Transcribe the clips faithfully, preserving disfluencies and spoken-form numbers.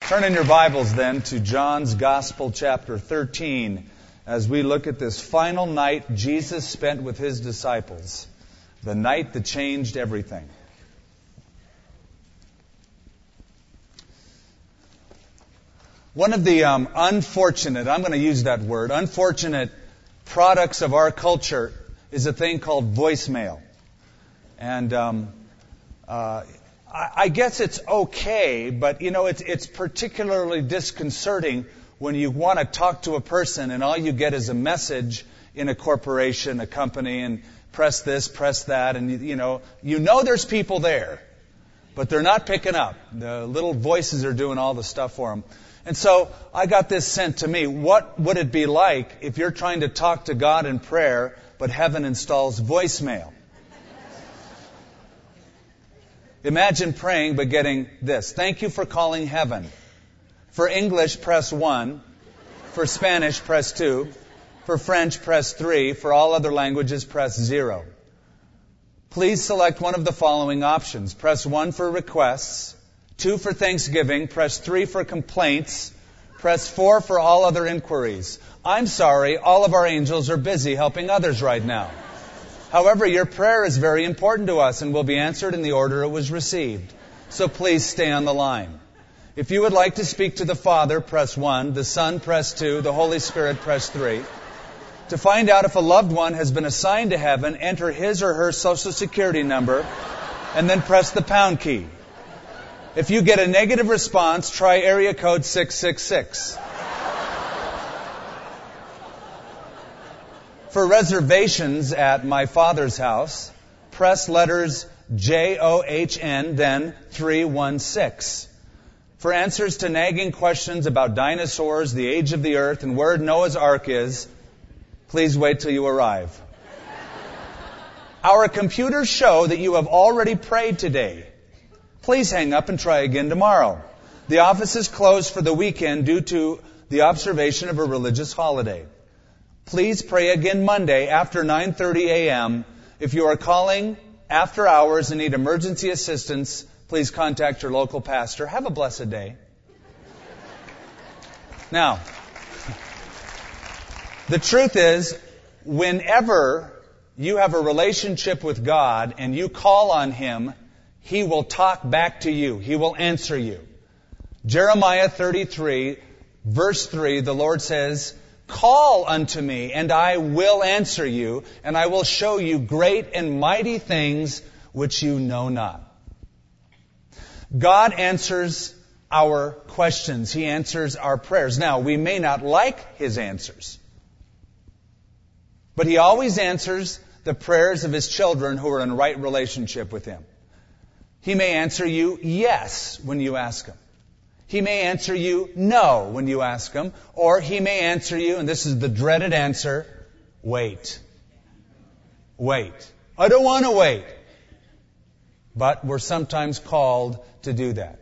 Turn in your Bibles then to John's Gospel, chapter thirteen, as we look at this final night Jesus spent with His disciples, the night that changed everything. One of the um, unfortunate, I'm going to use that word, unfortunate products of our culture is a thing called voicemail. And um, uh, I, I guess it's okay, but you know, it's, it's particularly disconcerting when you want to talk to a person and all you get is a message in a corporation, a company, and press this, press that, and you, you know, you know there's people there, but they're not picking up. The little voices are doing all the stuff for them. And so I got this sent to me. What would it be like if you're trying to talk to God in prayer, but heaven installs voicemail? Imagine praying but getting this. Thank you for calling heaven. For English, press one. For Spanish, press two. For French, press three. For all other languages, press zero. Please select one of the following options. Press one for requests. Two for Thanksgiving. Press three for complaints. Press four for all other inquiries. I'm sorry, all of our angels are busy helping others right now. However, your prayer is very important to us and will be answered in the order it was received. So please stay on the line. If you would like to speak to the Father, press one. The Son, press two. The Holy Spirit, press three. To find out if a loved one has been assigned to heaven, enter his or her Social Security number and then press the pound key. If you get a negative response, try area code six six six. For reservations at my Father's house, press letters J O H N, then three one six. For answers to nagging questions about dinosaurs, the age of the earth, and where Noah's Ark is, please wait till you arrive. Our computers show that you have already prayed today. Please hang up and try again tomorrow. The office is closed for the weekend due to the observation of a religious holiday. Please pray again Monday after nine thirty a.m. If you are calling after hours and need emergency assistance, please contact your local pastor. Have a blessed day. Now, the truth is, whenever you have a relationship with God and you call on Him, He will talk back to you. He will answer you. Jeremiah thirty-three, verse three, the Lord says, "Call unto me, and I will answer you, and I will show you great and mighty things which you know not." God answers our questions. He answers our prayers. Now, we may not like His answers, but He always answers the prayers of His children who are in right relationship with Him. He may answer you yes when you ask Him. He may answer you no when you ask Him. Or He may answer you, and this is the dreaded answer, wait. Wait. I don't want to wait. But we're sometimes called to do that.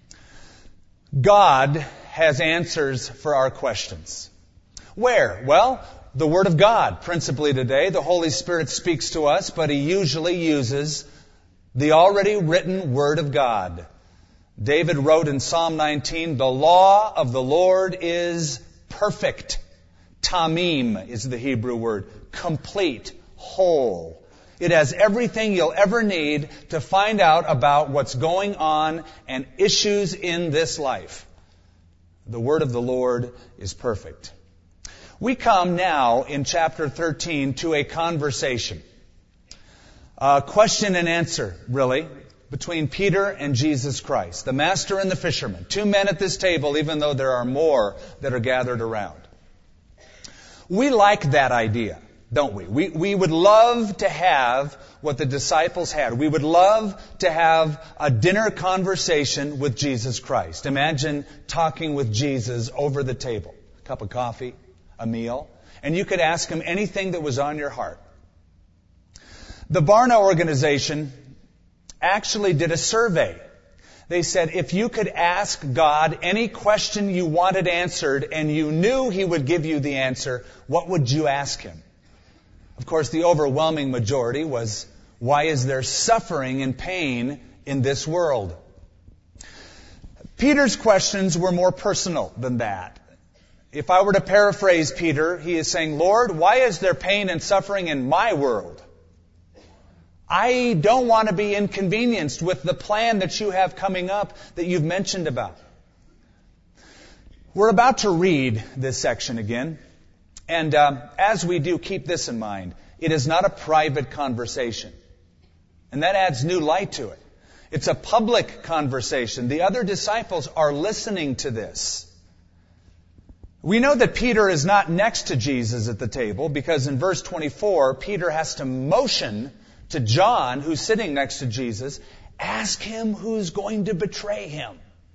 God has answers for our questions. Where? Well, the Word of God, principally today. The Holy Spirit speaks to us, but He usually uses the already written Word of God. David wrote in Psalm nineteen, "The law of the Lord is perfect." Tamim is the Hebrew word. Complete, whole. It has everything you'll ever need to find out about what's going on and issues in this life. The Word of the Lord is perfect. We come now in chapter thirteen to a conversation. A question and answer, really, between Peter and Jesus Christ, the master and the fisherman. Two men at this table, even though there are more that are gathered around. We like that idea, don't we? We, we would love to have what the disciples had. We would love to have a dinner conversation with Jesus Christ. Imagine talking with Jesus over the table. A cup of coffee, a meal, and you could ask Him anything that was on your heart. The Barna organization actually did a survey. They said if you could ask God any question you wanted answered and you knew He would give you the answer, what would you ask Him? Of course, the overwhelming majority was, why is there suffering and pain in this world? Peter's questions were more personal than that. If I were to paraphrase Peter, he is saying, Lord, why is there pain and suffering in my world? I don't want to be inconvenienced with the plan that you have coming up that you've mentioned about. We're about to read this section again. And um, as we do, keep this in mind. It is not a private conversation. And that adds new light to it. It's a public conversation. The other disciples are listening to this. We know that Peter is not next to Jesus at the table because in verse twenty-four, Peter has to motion to John, who's sitting next to Jesus, ask him who's going to betray him.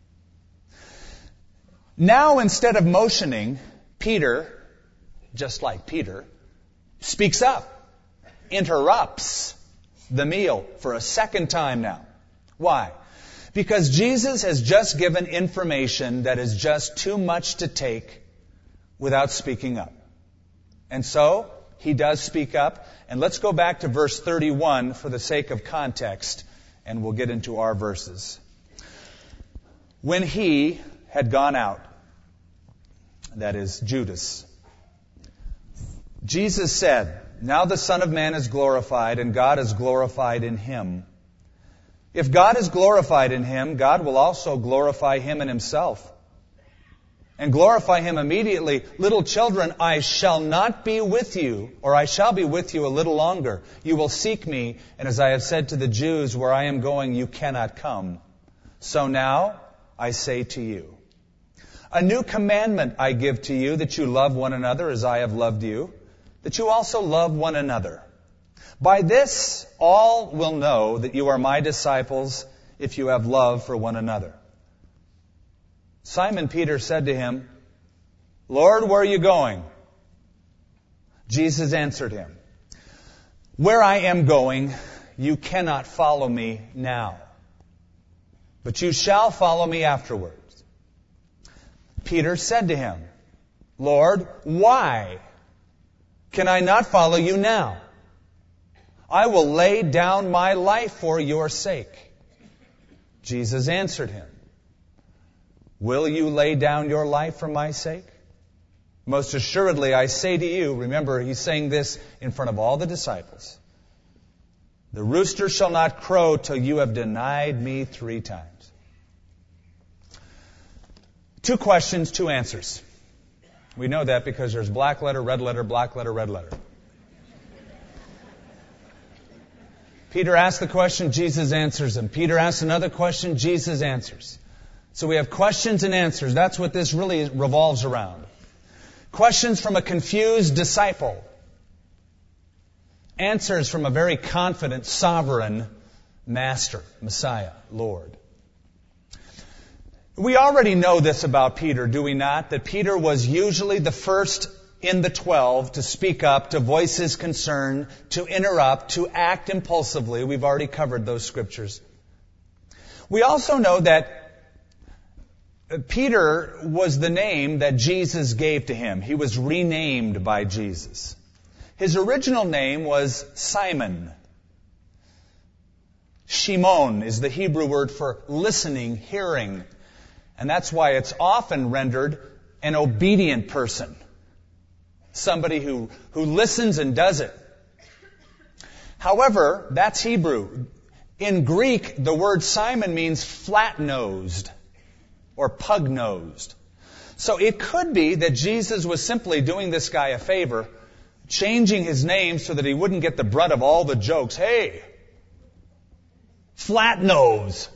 Now, instead of motioning, Peter, just like Peter, speaks up, interrupts the meal for a second time now. Why? Because Jesus has just given information that is just too much to take without speaking up. And so, he does speak up. And let's go back to verse thirty-one for the sake of context, and we'll get into our verses. When he had gone out, that is Judas, Jesus said, now the Son of Man is glorified, and God is glorified in him. If God is glorified in him, God will also glorify him in himself. And glorify him immediately. Little children, I shall not be with you, or I shall be with you a little longer. You will seek me, and as I have said to the Jews, where I am going, you cannot come. So now I say to you, a new commandment I give to you, that you love one another as I have loved you, that you also love one another. By this all will know that you are my disciples, if you have love for one another. Simon Peter said to him, Lord, where are you going? Jesus answered him, where I am going, you cannot follow me now, but you shall follow me afterwards. Peter said to him, Lord, why can I not follow you now? I will lay down my life for your sake. Jesus answered him, will you lay down your life for my sake? Most assuredly, I say to you, remember, he's saying this in front of all the disciples, the rooster shall not crow till you have denied me three times. Two questions, two answers. We know that because there's black letter, red letter, black letter, red letter. Peter asks the question, Jesus answers him. Peter asks another question, Jesus answers. So we have questions and answers. That's what this really revolves around. Questions from a confused disciple. Answers from a very confident, sovereign Master, Messiah, Lord. We already know this about Peter, do we not? That Peter was usually the first in the twelve to speak up, to voice his concern, to interrupt, to act impulsively. We've already covered those scriptures. We also know that Peter was the name that Jesus gave to him. He was renamed by Jesus. His original name was Simon. Shimon is the Hebrew word for listening, hearing. And that's why it's often rendered an obedient person. Somebody who, who listens and does it. However, that's Hebrew. In Greek, the word Simon means flat-nosed or pug-nosed. So it could be that Jesus was simply doing this guy a favor, changing his name so that he wouldn't get the brunt of all the jokes. Hey, flat-nose.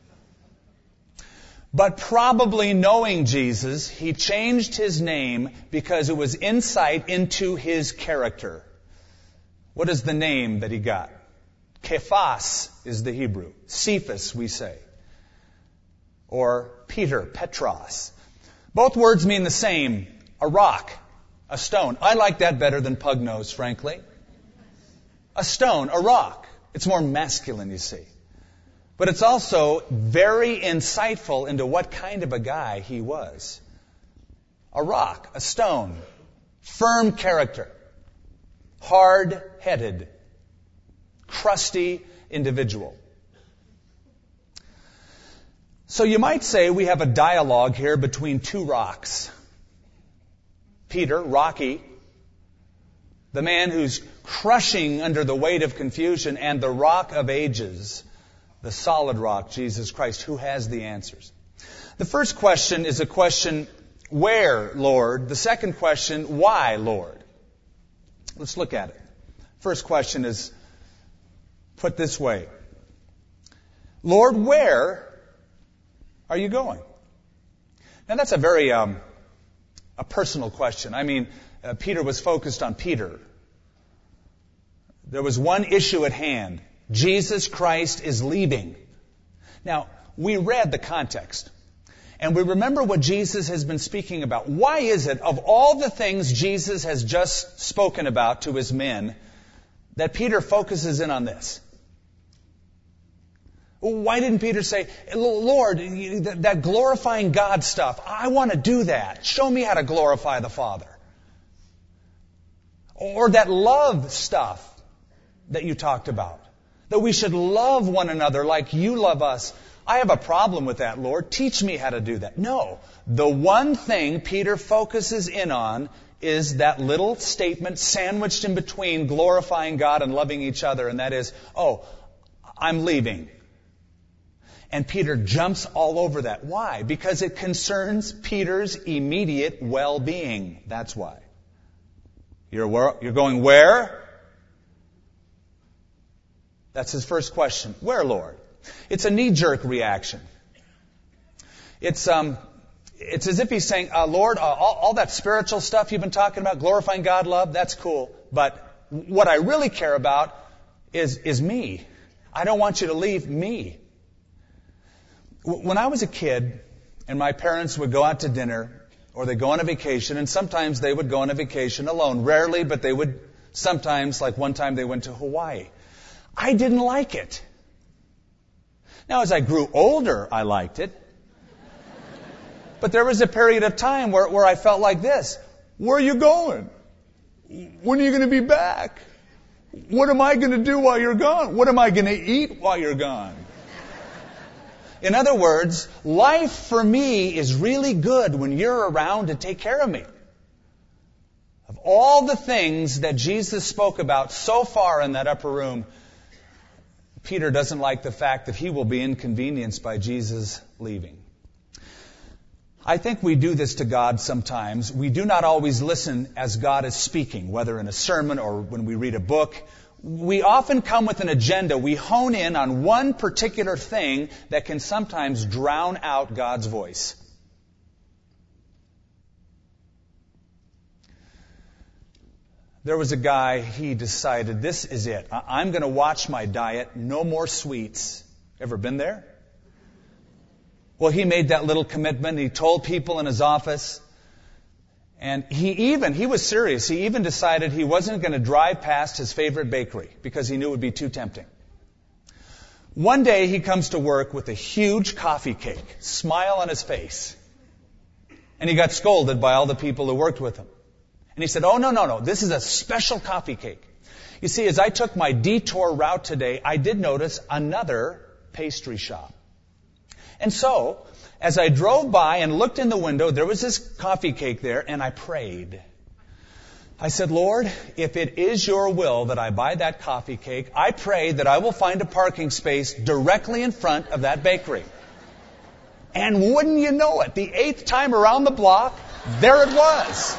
But probably knowing Jesus, he changed his name because it was insight into his character. What is the name that he got? Kephas is the Hebrew. Cephas, we say. Or Peter, Petros. Both words mean the same. A rock, a stone. I like that better than pug-nose, frankly. A stone, a rock. It's more masculine, you see. But it's also very insightful into what kind of a guy he was. A rock, a stone, firm character, hard-headed, crusty individual. So you might say we have a dialogue here between two rocks. Peter, Rocky, the man who's crushing under the weight of confusion, and the rock of ages, the solid rock, Jesus Christ, who has the answers. The first question is a question, where, Lord? The second question, why, Lord? Let's look at it. First question is put this way. Lord, where are you going? Now that's a very um, a personal question. I mean, uh, Peter was focused on Peter. There was one issue at hand. Jesus Christ is leaving. Now, we read the context, and we remember what Jesus has been speaking about. Why is it, of all the things Jesus has just spoken about to his men, that Peter focuses in on this? Why didn't Peter say, Lord, that glorifying God stuff, I want to do that. Show me how to glorify the Father. Or that love stuff that you talked about. That we should love one another like you love us. I have a problem with that, Lord. Teach me how to do that. No. The one thing Peter focuses in on is that little statement sandwiched in between glorifying God and loving each other, and that is, oh, I'm leaving. And Peter jumps all over that. Why? Because it concerns Peter's immediate well-being. That's why. You're, where, you're going where? That's his first question. Where, Lord? It's a knee-jerk reaction. It's um, it's as if he's saying, uh, Lord, uh, all, all that spiritual stuff you've been talking about, glorifying God, love, that's cool. But what I really care about is is me. I don't want you to leave me. When I was a kid, and my parents would go out to dinner, or they'd go on a vacation, and sometimes they would go on a vacation alone. Rarely, but they would sometimes, like one time they went to Hawaii. I didn't like it. Now, as I grew older, I liked it. But there was a period of time where, where I felt like this. Where are you going? When are you going to be back? What am I going to do while you're gone? What am I going to eat while you're gone? In other words, life for me is really good when you're around to take care of me. Of all the things that Jesus spoke about so far in that upper room, Peter doesn't like the fact that he will be inconvenienced by Jesus leaving. I think we do this to God sometimes. We do not always listen as God is speaking, whether in a sermon or when we read a book. We often come with an agenda. We hone in on one particular thing that can sometimes drown out God's voice. There was a guy, he decided, this is it. I'm going to watch my diet, no more sweets. Ever been there? Well, he made that little commitment. He told people in his office. And he even, he was serious. He even decided he wasn't going to drive past his favorite bakery because he knew it would be too tempting. One day he comes to work with a huge coffee cake, smile on his face. And he got scolded by all the people who worked with him. And he said, oh, no, no, no, this is a special coffee cake. You see, as I took my detour route today, I did notice another pastry shop. And so, as I drove by and looked in the window, there was this coffee cake there, and I prayed. I said, Lord, if it is your will that I buy that coffee cake, I pray that I will find a parking space directly in front of that bakery. And wouldn't you know it, the eighth time around the block, there it was.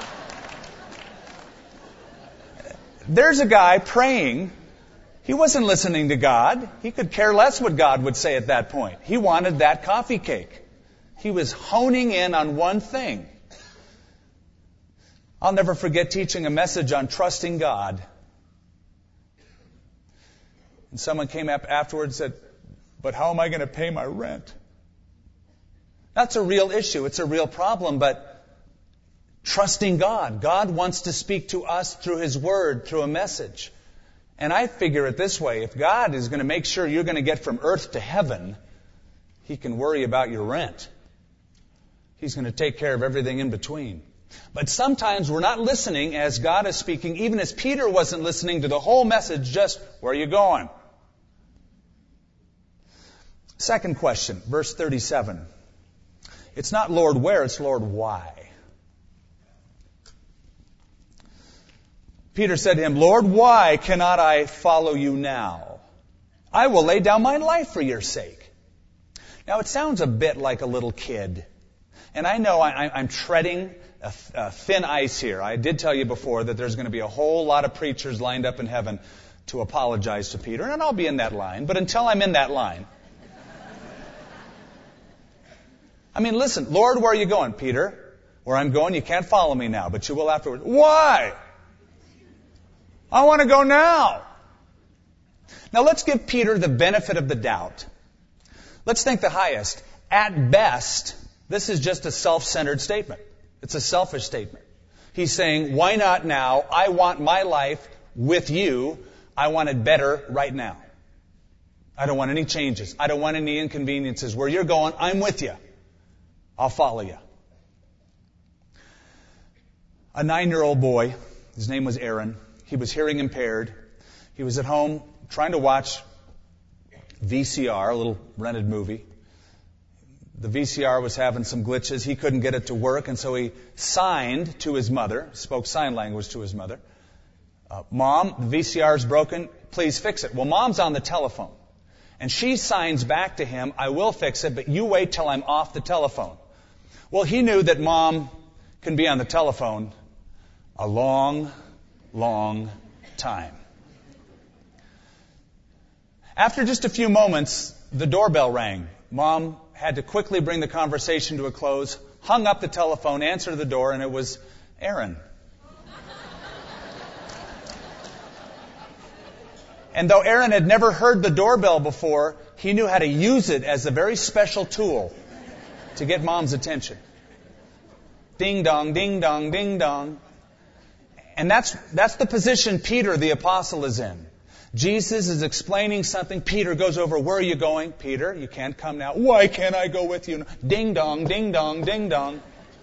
There's a guy praying. He wasn't listening to God. He could care less what God would say at that point. He wanted that coffee cake. He was honing in on one thing. I'll never forget teaching a message on trusting God. And someone came up afterwards and said, but how am I going to pay my rent? That's a real issue. It's a real problem, but trusting God. God wants to speak to us through His Word, through a message. And I figure it this way. If God is going to make sure you're going to get from earth to heaven, He can worry about your rent. He's going to take care of everything in between. But sometimes we're not listening as God is speaking, even as Peter wasn't listening to the whole message, just, where are you going? Second question, verse thirty-seven. It's not Lord where, it's Lord why. Peter said to him, Lord, why cannot I follow you now? I will lay down my life for your sake. Now it sounds a bit like a little kid. And I know I, I'm treading a, a thin ice here. I did tell you before that there's going to be a whole lot of preachers lined up in heaven to apologize to Peter, and I'll be in that line. But until I'm in that line, I mean, listen, Lord, where are you going? Peter, where I'm going, you can't follow me now, but you will afterwards. Why? I want to go now. Now let's give Peter the benefit of the doubt. Let's think the highest. At best, this is just a self-centered statement. It's a selfish statement. He's saying, why not now? I want my life with you. I want it better right now. I don't want any changes. I don't want any inconveniences. Where you're going, I'm with you. I'll follow you. A nine-year-old boy, his name was Aaron. He was hearing impaired. He was at home trying to watch V C R, a little rented movie. The V C R was having some glitches. He couldn't get it to work, and so he signed to his mother, spoke sign language to his mother. Uh, Mom, the V C R is broken. Please fix it. Well, Mom's on the telephone. And she signs back to him, I will fix it, but you wait till I'm off the telephone. Well, he knew that Mom can be on the telephone a long, long time. After just a few moments, the doorbell rang. Mom had to quickly bring the conversation to a close, hung up the telephone, answered the door, and it was Aaron. And though Aaron had never heard the doorbell before, he knew how to use it as a very special tool to get Mom's attention. Ding dong, ding dong, ding dong. And that's, that's the position Peter the apostle is in. Jesus is explaining something. Peter goes over, where are you going? Peter, you can't come now. Why can't I go with you? Ding dong, ding dong, ding dong.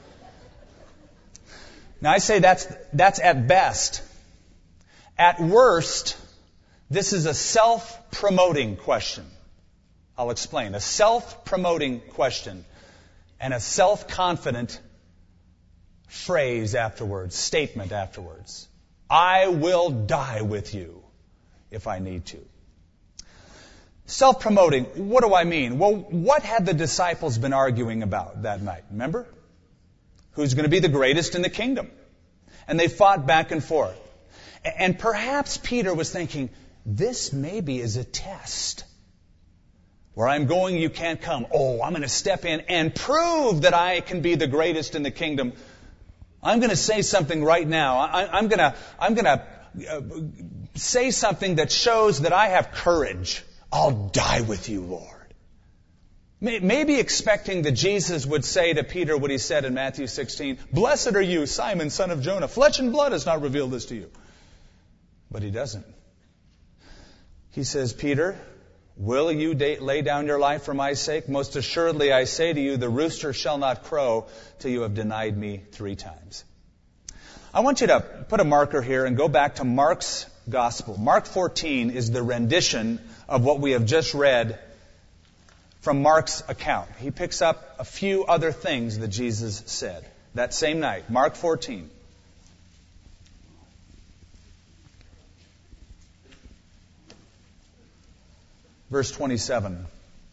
Now I say that's, that's at best. At worst, this is a self-promoting question. I'll explain. A self-promoting question and a self-confident phrase afterwards, statement afterwards. I will die with you if I need to. Self-promoting, what do I mean? Well, what had the disciples been arguing about that night? Remember? Who's going to be the greatest in the kingdom? And they fought back and forth. And perhaps Peter was thinking, this maybe is a test. Where I'm going, you can't come. Oh, I'm going to step in and prove that I can be the greatest in the kingdom. I'm going to say something right now. I, I'm going to, I'm going to uh, say something that shows that I have courage. I'll die with you, Lord. Maybe expecting that Jesus would say to Peter what he said in Matthew sixteen, Blessed are you, Simon, son of Jonah. Flesh and blood has not revealed this to you. But he doesn't. He says, Peter, will you da- lay down your life for my sake? Most assuredly I say to you, the rooster shall not crow till you have denied me three times. I want you to put a marker here and go back to Mark's Gospel. Mark fourteen is the rendition of what we have just read from Mark's account. He picks up a few other things that Jesus said that same night. Mark fourteen. Verse twenty-seven.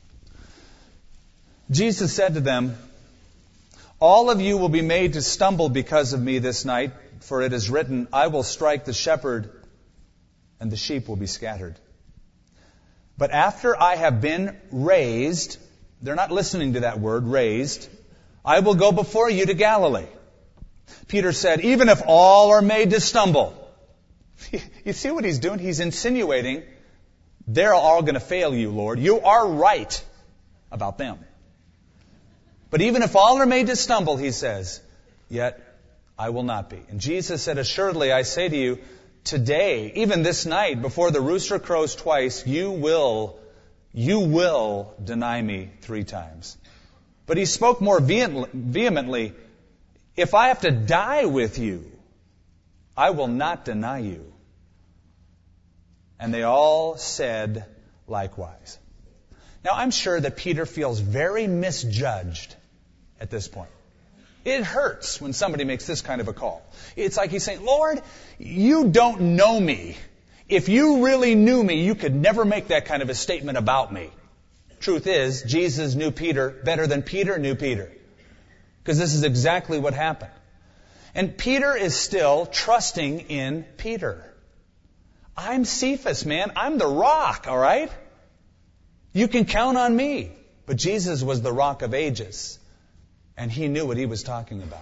Jesus said to them, All of you will be made to stumble because of me this night, for it is written, I will strike the shepherd, and the sheep will be scattered. But after I have been raised, they're not listening to that word, raised, I will go before you to Galilee. Peter said, even if all are made to stumble. You see what he's doing? He's insinuating they're all going to fail you, Lord. You are right about them. But even if all are made to stumble, he says, yet I will not be. And Jesus said, assuredly, I say to you, today, even this night, before the rooster crows twice, you will, you will deny me three times. But he spoke more vehemently, if I have to die with you, I will not deny you. And they all said likewise. Now, I'm sure that Peter feels very misjudged at this point. It hurts when somebody makes this kind of a call. It's like he's saying, Lord, you don't know me. If you really knew me, you could never make that kind of a statement about me. Truth is, Jesus knew Peter better than Peter knew Peter. Because this is exactly what happened. And Peter is still trusting in Peter. I'm Cephas, man. I'm the rock, all right? You can count on me. But Jesus was the rock of ages. And he knew what he was talking about.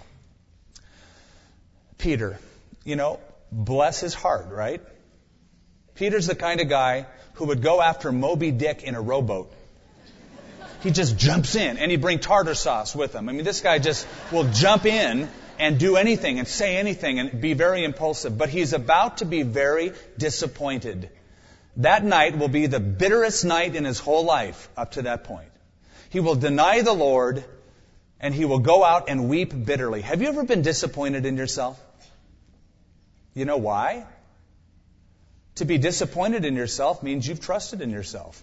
Peter, you know, bless his heart, right? Peter's the kind of guy who would go after Moby Dick in a rowboat. He just jumps in, and he'd bring tartar sauce with him. I mean, this guy just will jump in and do anything and say anything and be very impulsive. But he's about to be very disappointed. That night will be the bitterest night in his whole life up to that point. He will deny the Lord, and he will go out and weep bitterly. Have you ever been disappointed in yourself? You know why? To be disappointed in yourself means you've trusted in yourself.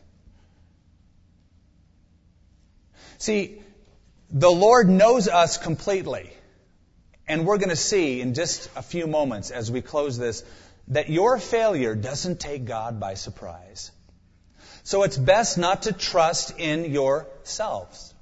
See, the Lord knows us completely. And we're going to see in just a few moments as we close this that your failure doesn't take God by surprise. So it's best not to trust in yourselves.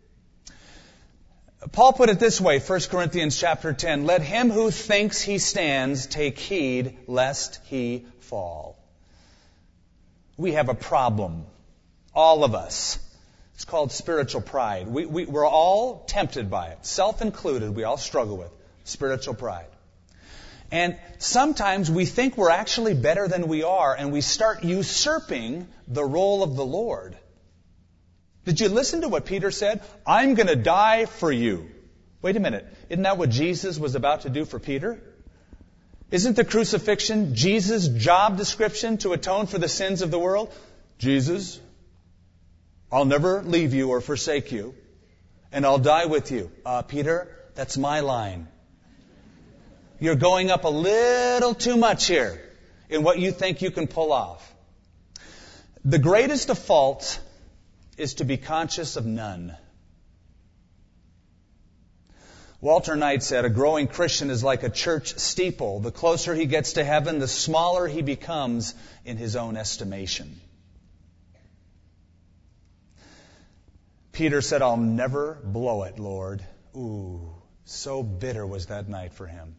Paul put it this way, First Corinthians chapter ten, let him who thinks he stands take heed lest he fall. We have a problem, all of us. It's called spiritual pride. We, we, we're all tempted by it, self-included. We all struggle with spiritual pride. And sometimes we think we're actually better than we are, and we start usurping the role of the Lord. Did you listen to what Peter said? I'm going to die for you. Wait a minute. Isn't that what Jesus was about to do for Peter? Isn't the crucifixion Jesus' job description to atone for the sins of the world? Jesus, I'll never leave you or forsake you, and I'll die with you. Uh, Peter, that's my line. You're going up a little too much here in what you think you can pull off. The greatest of faults is to be conscious of none. Walter Knight said, a growing Christian is like a church steeple. The closer he gets to heaven, the smaller he becomes in his own estimation. Peter said, I'll never blow it, Lord. Ooh, so bitter was that night for him.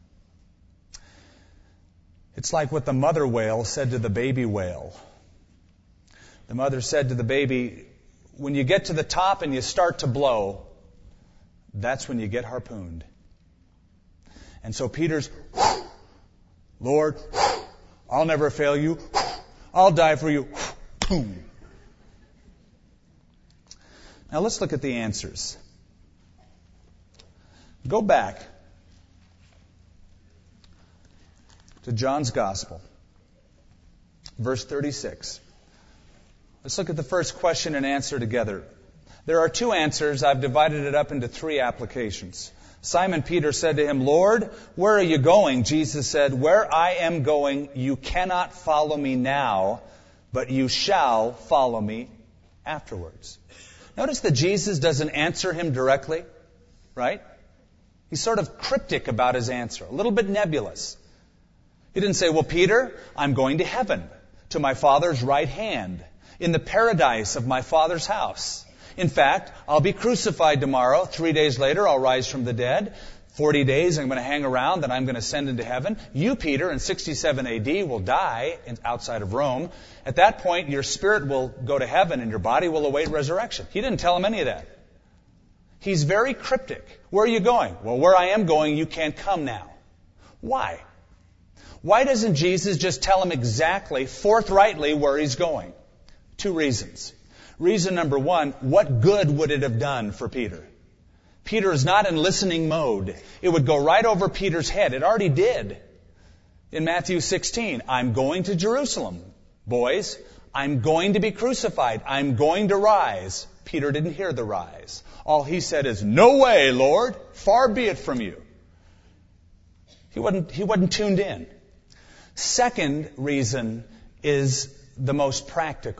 It's like what the mother whale said to the baby whale. The mother said to the baby, when you get to the top and you start to blow, that's when you get harpooned. And so Peter's, Lord, I'll never fail you. I'll die for you. Boom. Now let's look at the answers. Go back to John's Gospel, verse thirty-six. Let's look at the first question and answer together. There are two answers. I've divided it up into three applications. Simon Peter said to him, Lord, where are you going? Jesus said, where I am going, you cannot follow me now, but you shall follow me afterwards. Notice that Jesus doesn't answer him directly, right? He's sort of cryptic about his answer, a little bit nebulous. He didn't say, well, Peter, I'm going to heaven, to my Father's right hand, in the paradise of my Father's house. In fact, I'll be crucified tomorrow. Three days later, I'll rise from the dead. Forty days, I'm going to hang around, then I'm going to ascend into heaven. You, Peter, in sixty-seven A D, will die outside of Rome. At that point, your spirit will go to heaven and your body will await resurrection. He didn't tell him any of that. He's very cryptic. Where are you going? Well, where I am going, you can't come now. Why? Why doesn't Jesus just tell him exactly, forthrightly, where he's going? Two reasons. Reason number one, what good would it have done for Peter? Peter is not in listening mode. It would go right over Peter's head. It already did. In Matthew sixteen, I'm going to Jerusalem. Boys, I'm going to be crucified. I'm going to rise. Peter didn't hear the rise. All he said is, no way, Lord. Far be it from you. He wasn't, he wasn't tuned in. Second reason is the most practical.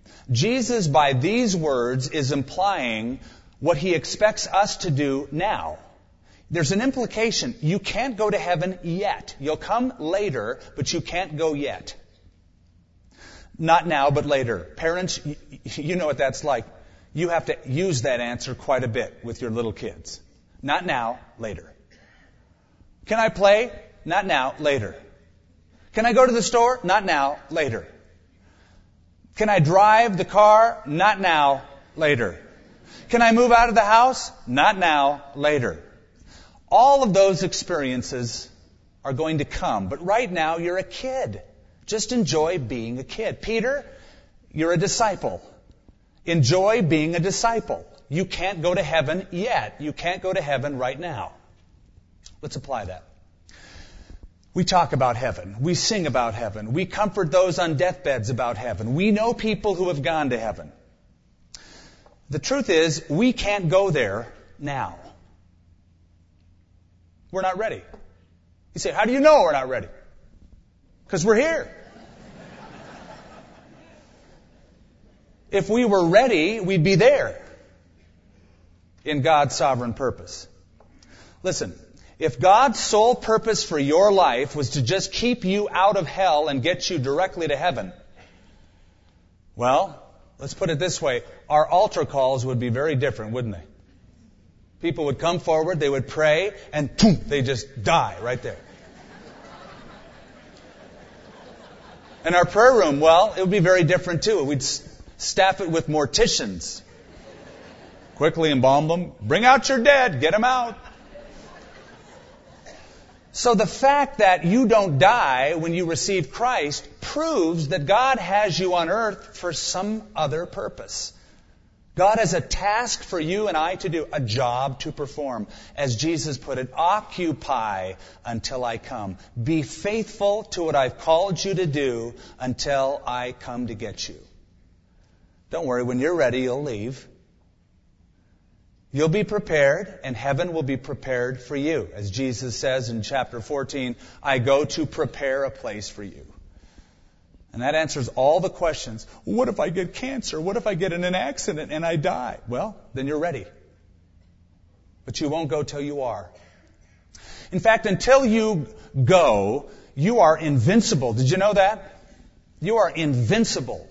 Jesus, by these words, is implying what he expects us to do now. There's an implication. You can't go to heaven yet. You'll come later, but you can't go yet. Not now, but later. Parents, you know what that's like. You have to use that answer quite a bit with your little kids. Not now, later. Can I play? Not now, later. Can I go to the store? Not now, later. Can I drive the car? Not now, later. Can I move out of the house? Not now, later. All of those experiences are going to come. But right now, you're a kid. Just enjoy being a kid. Peter, you're a disciple. Enjoy being a disciple. You can't go to heaven yet. You can't go to heaven right now. Let's apply that. We talk about heaven. We sing about heaven. We comfort those on deathbeds about heaven. We know people who have gone to heaven. The truth is, we can't go there now. We're not ready. You say, how do you know we're not ready? Because we're here. If we were ready, we'd be there in God's sovereign purpose. Listen, if God's sole purpose for your life was to just keep you out of hell and get you directly to heaven, well, let's put it this way. Our altar calls would be very different, wouldn't they? People would come forward, they would pray, and boom, they just die right there. And our prayer room, well, it would be very different too. We'd staff it with morticians. Quickly embalm them. Bring out your dead. Get them out. So the fact that you don't die when you receive Christ proves that God has you on earth for some other purpose. God has a task for you and I to do, a job to perform. As Jesus put it, occupy until I come. Be faithful to what I've called you to do until I come to get you. Don't worry, when you're ready, you'll leave. You'll be prepared, and heaven will be prepared for you. As Jesus says in chapter fourteen, I go to prepare a place for you. And that answers all the questions. What if I get cancer? What if I get in an accident and I die? Well, then you're ready. But you won't go till you are. In fact, until you go, you are invincible. Did you know that? You are invincible.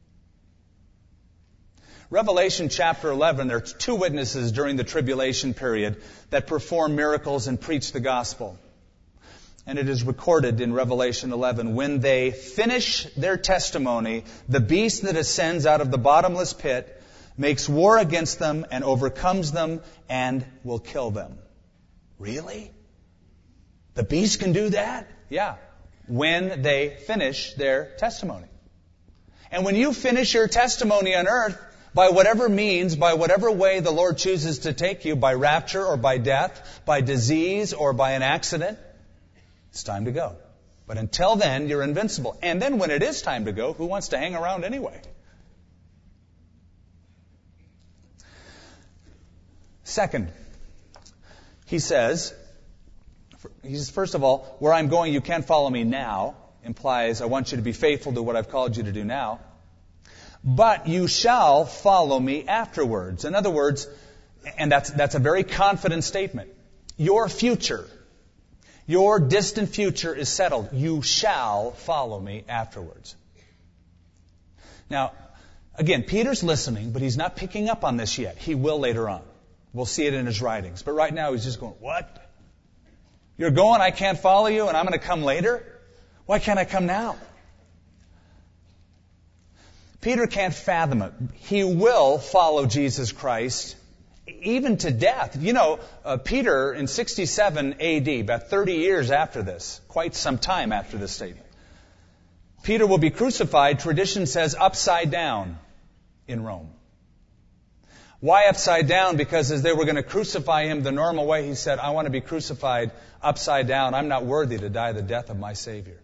Revelation chapter eleven, there are two witnesses during the tribulation period that perform miracles and preach the gospel. And it is recorded in Revelation eleven, when they finish their testimony, the beast that ascends out of the bottomless pit makes war against them and overcomes them and will kill them. Really? The beast can do that? Yeah. When they finish their testimony. And when you finish your testimony on earth, by whatever means, by whatever way the Lord chooses to take you, by rapture or by death, by disease or by an accident, it's time to go. But until then, you're invincible. And then when it is time to go, who wants to hang around anyway? Second, he says, he's first of all, where I'm going, you can't follow me now, implies I want you to be faithful to what I've called you to do now. But you shall follow me afterwards. In other words, and that's that's a very confident statement. Your future, your distant future is settled. You shall follow me afterwards. Now, again, Peter's listening, but he's not picking up on this yet. He will later on. We'll see it in his writings. But right now he's just going, what? You're going, I can't follow you, and I'm going to come later? Why can't I come now? Peter can't fathom it. He will follow Jesus Christ, even to death. You know, uh, Peter in sixty-seven A D, about thirty years after this, quite some time after this statement, Peter will be crucified, tradition says, upside down in Rome. Why upside down? Because as they were going to crucify him the normal way, he said, I want to be crucified upside down. I'm not worthy to die the death of my Savior.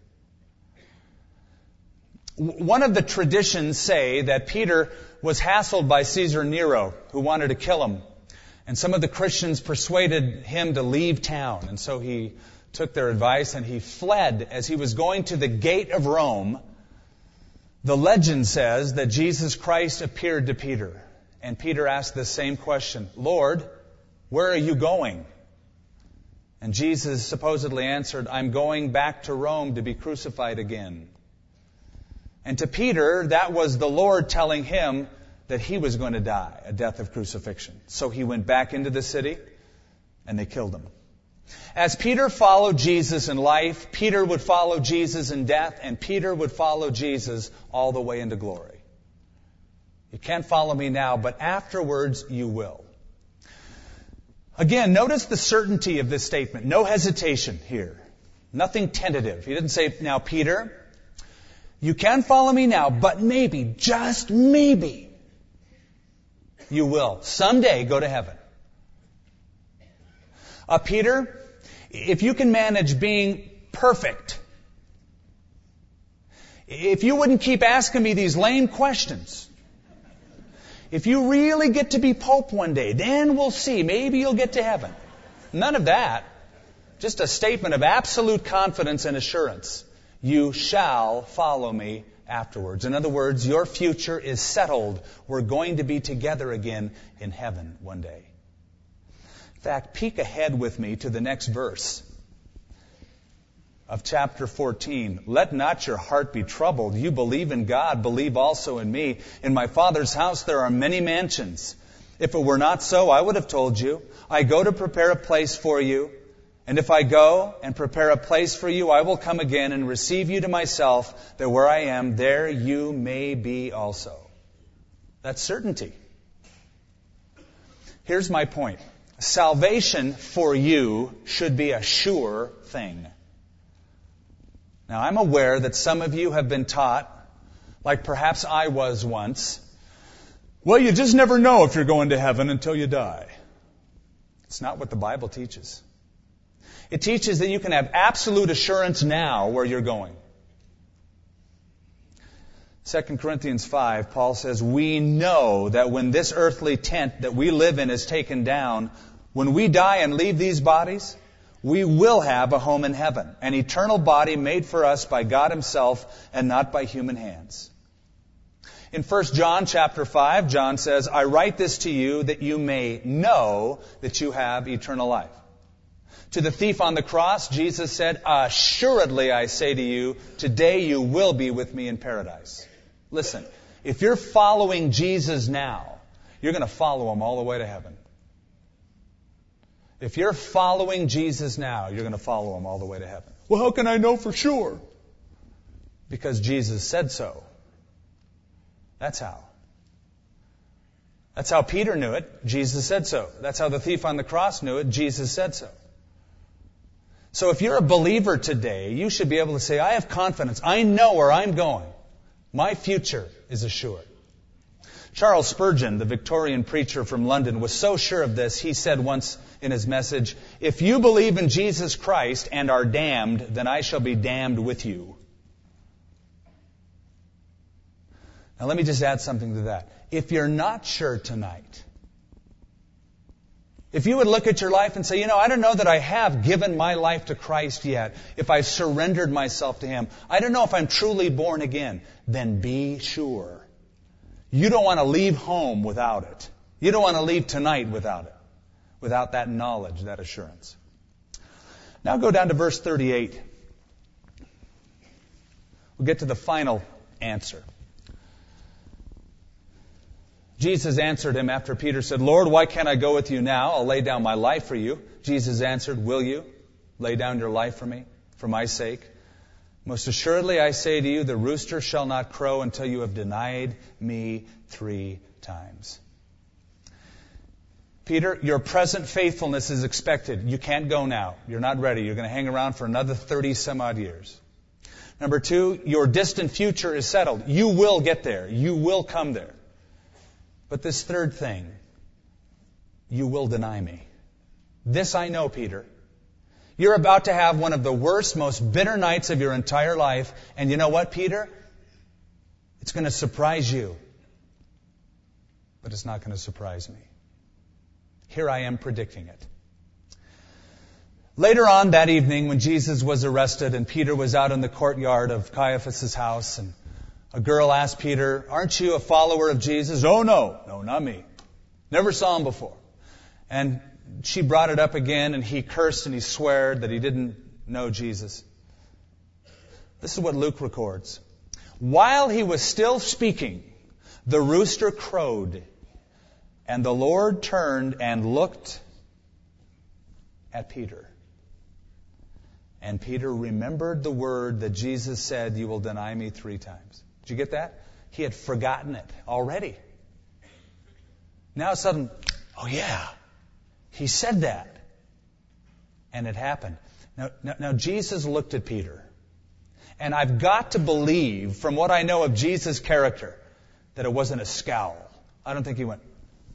One of the traditions say that Peter was hassled by Caesar Nero, who wanted to kill him. And some of the Christians persuaded him to leave town. And so he took their advice and he fled. As he was going to the gate of Rome, The legend says that Jesus Christ appeared to Peter, and Peter asked the same question, Lord, where are you going? And Jesus supposedly answered, I'm going back to Rome to be crucified again. And to Peter, that was the Lord telling him that he was going to die, a death of crucifixion. So he went back into the city, and they killed him. As Peter followed Jesus in life, Peter would follow Jesus in death, and Peter would follow Jesus all the way into glory. You can't follow me now, but afterwards you will. Again, notice the certainty of this statement. No hesitation here. Nothing tentative. He didn't say, now, Peter, you can follow me now, but maybe, just maybe, you will someday go to heaven. Uh, Peter, if you can manage being perfect, if you wouldn't keep asking me these lame questions, if you really get to be Pope one day, then we'll see. Maybe you'll get to heaven. None of that. Just a statement of absolute confidence and assurance. You shall follow me afterwards. In other words, your future is settled. We're going to be together again in heaven one day. In fact, peek ahead with me to the next verse of chapter fourteen. Let not your heart be troubled. You believe in God, believe also in me. In my Father's house there are many mansions. If it were not so, I would have told you. I go to prepare a place for you. And if I go and prepare a place for you, I will come again and receive you to myself, that where I am, there you may be also. That's certainty. Here's my point. Salvation for you should be a sure thing. Now, I'm aware that some of you have been taught, like perhaps I was once, well, you just never know if you're going to heaven until you die. It's not what the Bible teaches. It teaches that you can have absolute assurance now where you're going. Second Corinthians five, Paul says, we know that when this earthly tent that we live in is taken down, when we die and leave these bodies, we will have a home in heaven, an eternal body made for us by God Himself and not by human hands. In First John chapter five, John says, I write this to you that you may know that you have eternal life. To the thief on the cross, Jesus said, assuredly I say to you, today you will be with me in paradise. Listen, if you're following Jesus now, you're going to follow Him all the way to heaven. If you're following Jesus now, you're going to follow Him all the way to heaven. Well, how can I know for sure? Because Jesus said so. That's how. That's how Peter knew it. Jesus said so. That's how the thief on the cross knew it. Jesus said so. So if you're a believer today, you should be able to say, I have confidence. I know where I'm going. My future is assured. Charles Spurgeon, the Victorian preacher from London, was so sure of this, he said once in his message, if you believe in Jesus Christ and are damned, then I shall be damned with you. Now let me just add something to that. If you're not sure tonight, if you would look at your life and say, you know, I don't know that I have given my life to Christ yet, if I've surrendered myself to Him, I don't know if I'm truly born again, then be sure. You don't want to leave home without it. You don't want to leave tonight without it, without that knowledge, that assurance. Now go down to verse thirty-eight. We'll get to the final answer. Jesus answered him after Peter said, Lord, why can't I go with you now? I'll lay down my life for you. Jesus answered, will you lay down your life for me, for my sake? Most assuredly, I say to you, the rooster shall not crow until you have denied me three times. Peter, your present faithfulness is expected. You can't go now. You're not ready. You're going to hang around for another thirty some odd years. Number two, your distant future is settled. You will get there. You will come there. But this third thing, you will deny me. This I know, Peter. You're about to have one of the worst, most bitter nights of your entire life. And you know what, Peter? It's going to surprise you. But it's not going to surprise me. Here I am predicting it. Later on that evening, when Jesus was arrested and Peter was out in the courtyard of Caiaphas' house, and A girl asked Peter, aren't you a follower of Jesus? Oh, no. No, not me. Never saw him before. And she brought it up again, and he cursed and he swore that he didn't know Jesus. This is what Luke records. While he was still speaking, the rooster crowed, and the Lord turned and looked at Peter. And Peter remembered the word that Jesus said, you will deny me three times. Did you get that? He had forgotten it already. Now suddenly, oh yeah, he said that. And it happened. Now, now, now Jesus looked at Peter. And I've got to believe, from what I know of Jesus' character, that it wasn't a scowl. I don't think he went,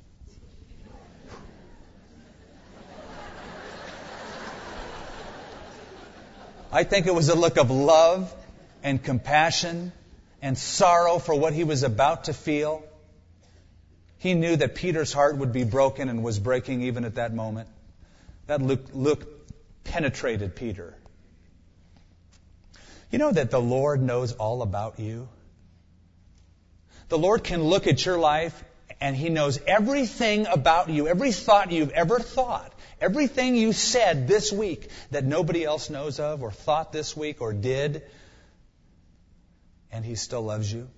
I think it was a look of love and compassion and sorrow for what he was about to feel. He knew that Peter's heart would be broken and was breaking even at that moment. That look, look penetrated Peter. You know that the Lord knows all about you? The Lord can look at your life and He knows everything about you, every thought you've ever thought, everything you said this week that nobody else knows of or thought this week or did, and He still loves you.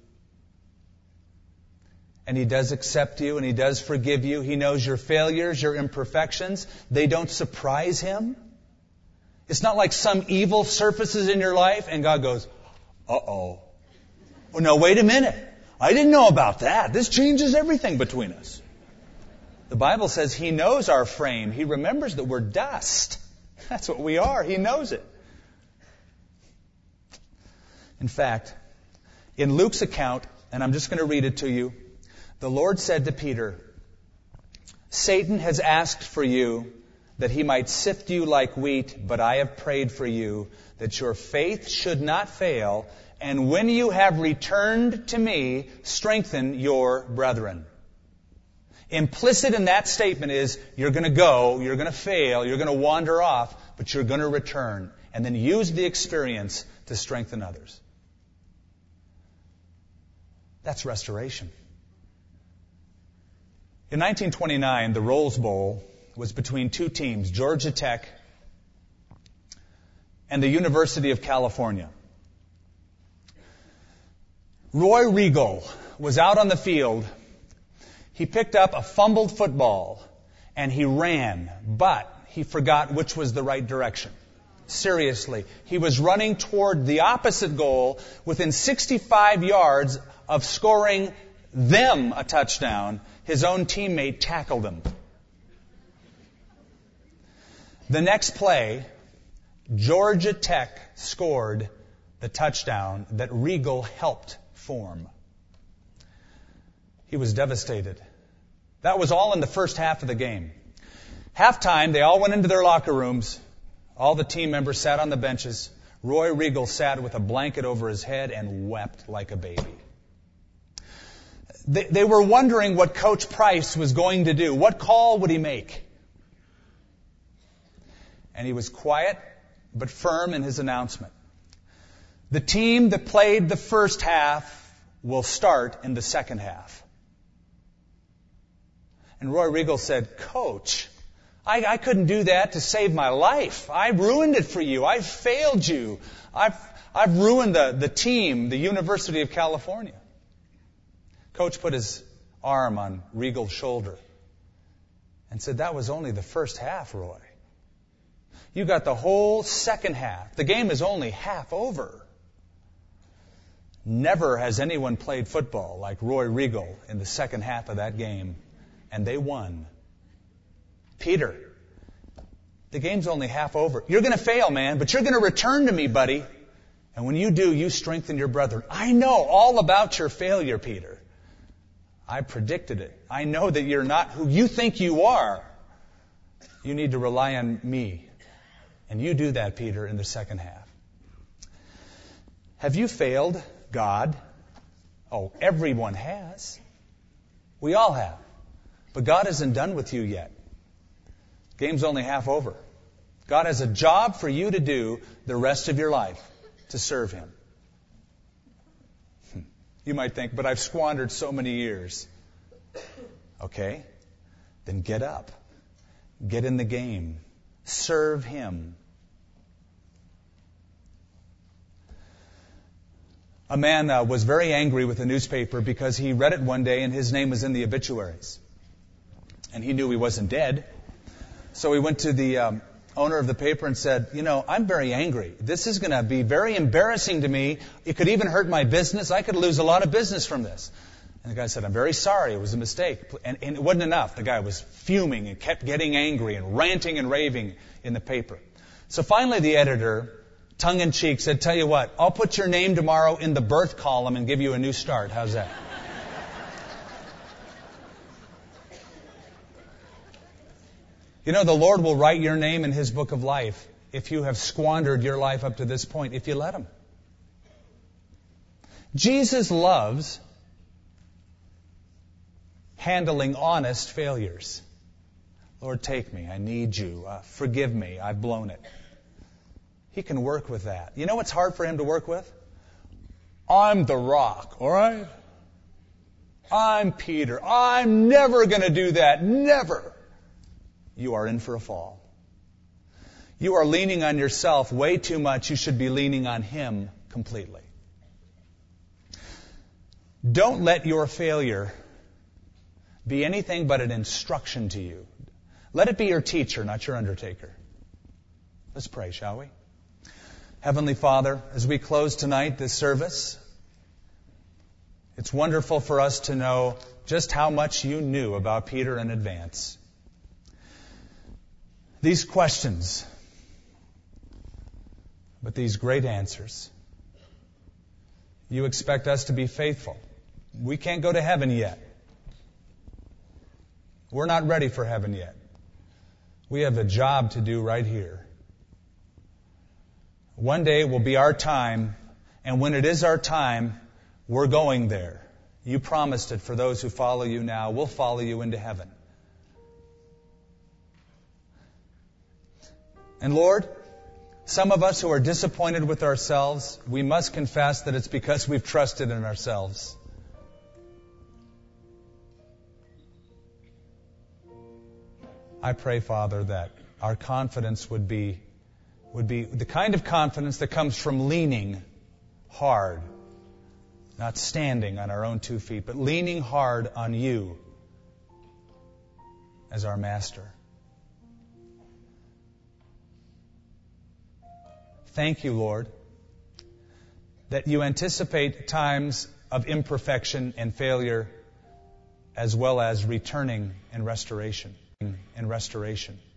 And He does accept you and He does forgive you. He knows your failures, your imperfections. They don't surprise Him. It's not like some evil surfaces in your life and God goes, uh-oh. Oh, no, wait a minute. I didn't know about that. This changes everything between us. The Bible says He knows our frame. He remembers that we're dust. That's what we are. He knows it. In fact, in Luke's account, and I'm just going to read it to you, the Lord said to Peter, Satan has asked for you that he might sift you like wheat, but I have prayed for you that your faith should not fail, and when you have returned to me, strengthen your brethren. Implicit in that statement is you're going to go, you're going to fail, you're going to wander off, but you're going to return, and then use the experience to strengthen others. That's restoration. In nineteen twenty-nine, the Rose Bowl was between two teams, Georgia Tech and the University of California. Roy Regal was out on the field. He picked up a fumbled football and he ran, but he forgot which was the right direction. Seriously, he was running toward the opposite goal within sixty-five yards of scoring them a touchdown. His own teammate tackled him. The next play, Georgia Tech scored the touchdown that Regal helped form. He was devastated. That was all in the first half of the game. Halftime, they all went into their locker rooms. All the team members sat on the benches. Roy Regal sat with a blanket over his head and wept like a baby. They, they were wondering what Coach Price was going to do. What call would he make? And he was quiet but firm in his announcement. The team that played the first half will start in the second half. And Roy Regal said, Coach, I, I couldn't do that to save my life. I ruined it for you. I've failed you. I've, I've ruined the, the team, the University of California. Coach put his arm on Regal's shoulder and said, that was only the first half, Roy. You got the whole second half. The game is only half over. Never has anyone played football like Roy Regal in the second half of that game, and they won. Peter, the game's only half over. You're going to fail, man, but you're going to return to me, buddy. And when you do, you strengthen your brethren. I know all about your failure, Peter. I predicted it. I know that you're not who you think you are. You need to rely on me. And you do that, Peter, in the second half. Have you failed God? Oh, everyone has. We all have. But God isn't done with you yet. Game's only half over. God has a job for you to do the rest of your life to serve Him. You might think, but I've squandered so many years. Okay, then get up. Get in the game. Serve Him. A man uh, was very angry with the newspaper because he read it one day and his name was in the obituaries. And he knew he wasn't dead. So he went to the um, owner of the paper and said, you know, I'm very angry. This is going to be very embarrassing to me. It could even hurt my business. I could lose a lot of business from this. And the guy said, I'm very sorry. It was a mistake. And, and it wasn't enough. The guy was fuming and kept getting angry and ranting and raving in the paper. So finally the editor, tongue-in-cheek, said, tell you what, I'll put your name tomorrow in the birth column and give you a new start. How's that? You know, the Lord will write your name in His book of life if you have squandered your life up to this point, if you let Him. Jesus loves handling honest failures. Lord, take me. I need you. Uh, forgive me. I've blown it. He can work with that. You know what's hard for Him to work with? I'm the rock, all right? I'm Peter. I'm never going to do that. Never. You are in for a fall. You are leaning on yourself way too much. You should be leaning on Him completely. Don't let your failure be anything but an instruction to you. Let it be your teacher, not your undertaker. Let's pray, shall we? Heavenly Father, as we close tonight this service, it's wonderful for us to know just how much you knew about Peter in advance. These questions, but these great answers. You expect us to be faithful. We can't go to heaven yet. We're not ready for heaven yet. We have a job to do right here. One day will be our time, and when it is our time, we're going there. You promised it for those who follow you now. We'll follow you into heaven. And Lord, some of us who are disappointed with ourselves, we must confess that it's because we've trusted in ourselves. I pray, Father, that our confidence would be would be the kind of confidence that comes from leaning hard, not standing on our own two feet, but leaning hard on you as our Master. Thank you, Lord, that you anticipate times of imperfection and failure as well as returning and restoration. And restoration.